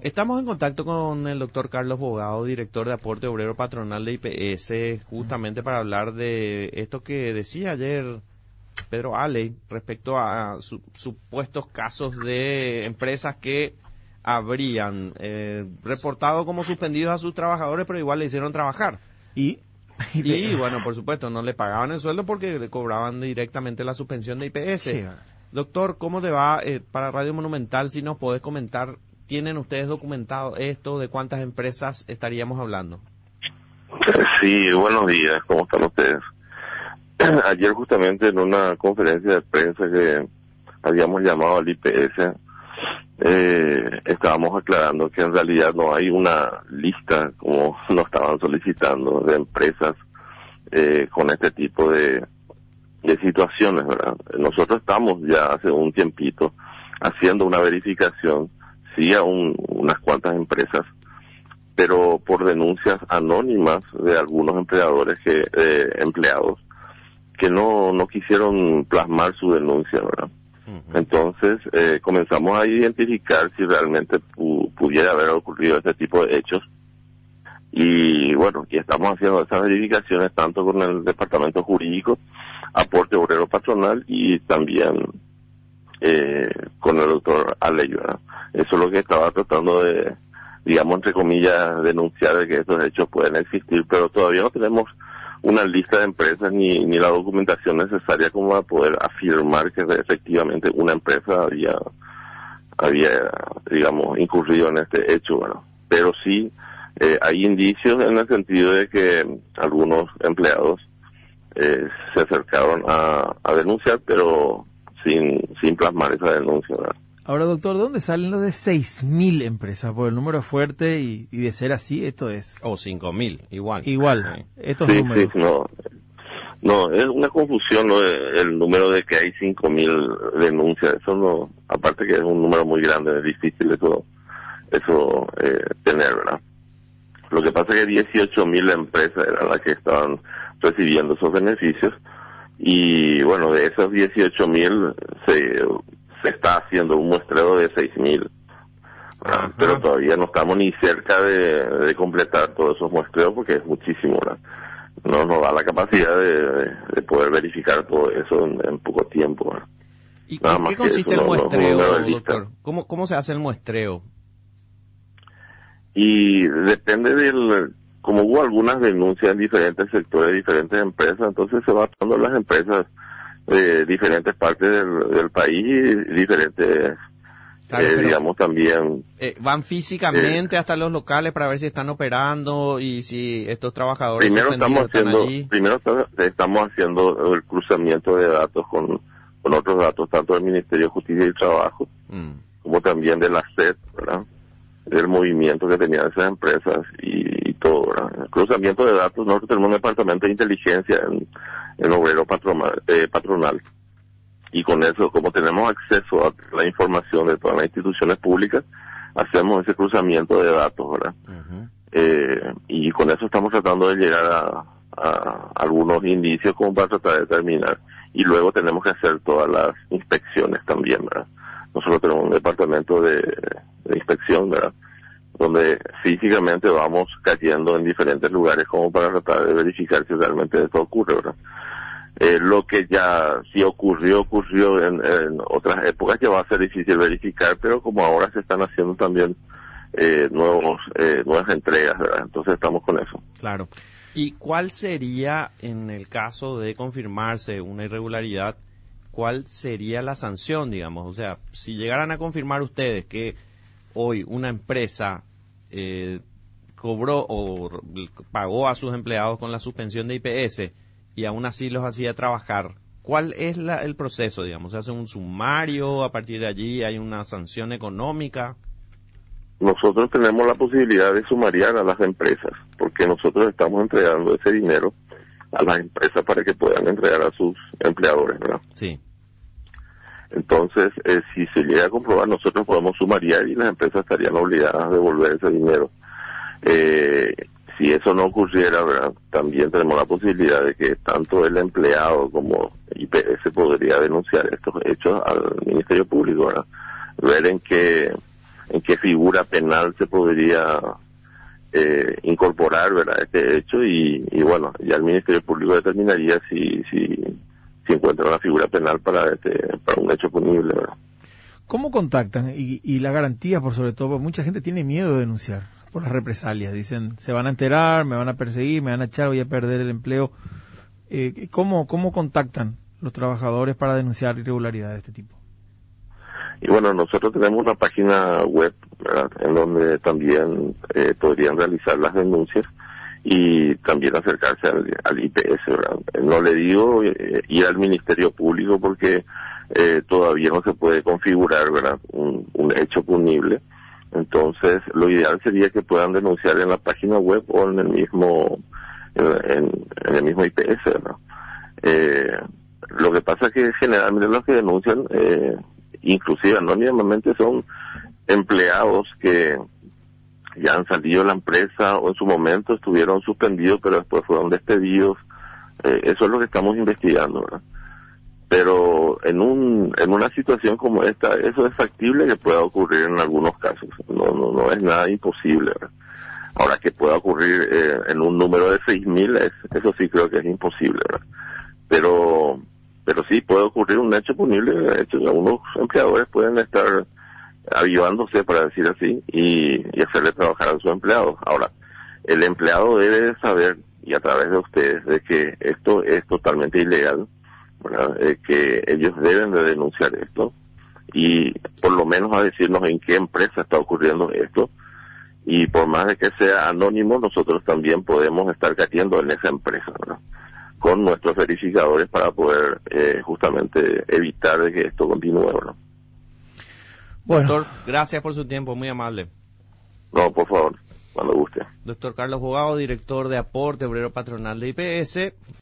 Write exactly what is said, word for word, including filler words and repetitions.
Estamos en contacto con el doctor Carlos Bogado, director de aporte obrero patronal de I P S, justamente para hablar de esto que decía ayer Pedro Ale respecto a su, supuestos casos de empresas que habrían eh, reportado como suspendidos a sus trabajadores, pero igual le hicieron trabajar. Y, y bueno, por supuesto, no le pagaban el sueldo porque le cobraban directamente la suspensión de I P S. Sí. Doctor, ¿cómo te va eh, para Radio Monumental? Si nos podés comentar, ¿tienen ustedes documentado esto? ¿De cuántas empresas estaríamos hablando? Sí, buenos días, ¿cómo están ustedes? Ayer justamente en una conferencia de prensa que habíamos llamado al I P S, eh, estábamos aclarando que en realidad no hay una lista, como nos estaban solicitando, de empresas eh, con este tipo de, de situaciones, ¿verdad? Nosotros estamos ya hace un tiempito haciendo una verificación, sí, a un, unas cuantas empresas, pero por denuncias anónimas de algunos empleadores que eh, empleados que no no quisieron plasmar su denuncia, ¿verdad? Uh-huh. Entonces eh, comenzamos a identificar si realmente pu- pudiera haber ocurrido este tipo de hechos, y bueno, y estamos haciendo esas verificaciones tanto con el departamento jurídico, aporte obrero patronal, y también eh, con el doctor Ale, ¿verdad? Eso es lo que estaba tratando de, digamos, entre comillas, denunciar, de que estos hechos pueden existir, pero todavía no tenemos una lista de empresas ni, ni la documentación necesaria como para poder afirmar que efectivamente una empresa había, había, digamos, incurrido en este hecho, ¿verdad? Pero sí eh, hay indicios en el sentido de que algunos empleados eh, se acercaron a, a denunciar, pero sin, sin plasmar esa denuncia, ¿verdad? Ahora, doctor, ¿de dónde salen los de seis mil empresas? Por el número fuerte, y, y de ser así, esto es... O cinco mil, igual. Igual, sí. Estos sí, números. Sí, no, no, es una confusión, ¿no? El número de que hay cinco mil denuncias, eso no, aparte que es un número muy grande, es difícil eso, eso eh, tener, ¿verdad? Lo que pasa es que dieciocho mil empresas eran las que estaban recibiendo esos beneficios, y bueno, de esos dieciocho mil se... se está haciendo un muestreo de seis mil, pero todavía no estamos ni cerca de, de completar todos esos muestreos porque es muchísimo, ¿verdad? No nos da la capacidad de, de poder verificar todo eso en, en poco tiempo, ¿verdad? ¿Y en qué consiste el muestreo, doctor? ¿Cómo, ¿Cómo se hace el muestreo? Y depende del... Como hubo algunas denuncias en diferentes sectores, diferentes empresas, entonces se va tomando las empresas de diferentes partes del, del país y diferentes, claro, eh, digamos, también... Eh, ¿Van físicamente eh, hasta los locales para ver si están operando y si estos trabajadores primero estamos haciendo están allí? Primero estamos haciendo el cruzamiento de datos con, con otros datos, tanto del Ministerio de Justicia y Trabajo, mm. como también de la S E T, ¿verdad? Del movimiento que tenían esas empresas y, y todo, ¿verdad? El cruzamiento de datos, nosotros tenemos un departamento de inteligencia en el obrero patronal, eh, patronal, y con eso, como tenemos acceso a la información de todas las instituciones públicas, hacemos ese cruzamiento de datos, ¿verdad? Uh-huh. Eh, y con eso estamos tratando de llegar a, a algunos indicios como para tratar de determinar, y luego tenemos que hacer todas las inspecciones también, ¿verdad? Nosotros tenemos un departamento de, de inspección, ¿verdad?, donde físicamente vamos cayendo en diferentes lugares como para tratar de verificar si realmente esto ocurre, ¿verdad? Eh, lo que ya si ocurrió, ocurrió en, en otras épocas, que va a ser difícil verificar, pero como ahora se están haciendo también eh, nuevos eh, nuevas entregas, ¿verdad? Entonces estamos con eso. Claro. ¿Y cuál sería, en el caso de confirmarse una irregularidad, cuál sería la sanción, digamos? O sea, si llegaran a confirmar ustedes que hoy una empresa eh, cobró o pagó a sus empleados con la suspensión de I P S y aún así los hacía trabajar, ¿cuál es la, el proceso, digamos? ¿Se hace un sumario? ¿A partir de allí hay una sanción económica? Nosotros tenemos la posibilidad de sumariar a las empresas, porque nosotros estamos entregando ese dinero a las empresas para que puedan entregar a sus empleadores, ¿verdad? Sí. Entonces, eh, si se llega a comprobar, nosotros podemos sumariar y las empresas estarían obligadas a devolver ese dinero. Eh, si eso no ocurriera, ¿verdad?, también tenemos la posibilidad de que tanto el empleado como I P S podría denunciar estos hechos al Ministerio Público, ¿verdad?, ver en qué, en qué figura penal se podría eh, incorporar, ¿verdad?, este hecho, y, y bueno, ya el Ministerio Público determinaría si si, si encuentra una figura penal para este para un hecho punible, ¿verdad? ¿Cómo contactan? Y, y la garantía, por sobre todo, porque mucha gente tiene miedo de denunciar por las represalias. Dicen, se van a enterar, me van a perseguir, me van a echar, voy a perder el empleo. Eh, ¿cómo, ¿Cómo contactan los trabajadores para denunciar irregularidades de este tipo? Y bueno, nosotros tenemos una página web, ¿verdad?, en donde también eh, podrían realizar las denuncias y también acercarse al, al I P S, ¿verdad? No le digo eh, ir al Ministerio Público porque eh, todavía no se puede configurar, ¿verdad?, un, un hecho punible. Entonces, lo ideal sería que puedan denunciar en la página web o en el mismo en, en el mismo I P S, ¿verdad? Eh, lo que pasa es que generalmente los que denuncian, eh, inclusive anónimamente, son empleados que ya han salido de la empresa o en su momento estuvieron suspendidos pero después fueron despedidos. Eh, eso es lo que estamos investigando, ¿verdad? Pero en un en una situación como esta, eso es factible que pueda ocurrir en algunos casos. No no no es nada imposible, ¿verdad? Ahora, que pueda ocurrir eh, en un número de seis mil, es, eso sí creo que es imposible, ¿verdad? Pero pero sí puede ocurrir un hecho punible. De hecho, algunos empleadores pueden estar avivándose, para decir así, y, y hacerle trabajar a sus empleados. Ahora, el empleado debe saber, y a través de ustedes, de que esto es totalmente ilegal, ¿verdad?, eh, que ellos deben de denunciar esto y por lo menos a decirnos en qué empresa está ocurriendo esto, y por más de que sea anónimo, nosotros también podemos estar cayendo en esa empresa, ¿verdad?, con nuestros verificadores para poder eh, justamente evitar de que esto continúe, ¿verdad? Bueno. Doctor, gracias por su tiempo, muy amable. No, por favor, cuando guste. Doctor Carlos Jugado, director de Aporte Obrero Patronal de I P S.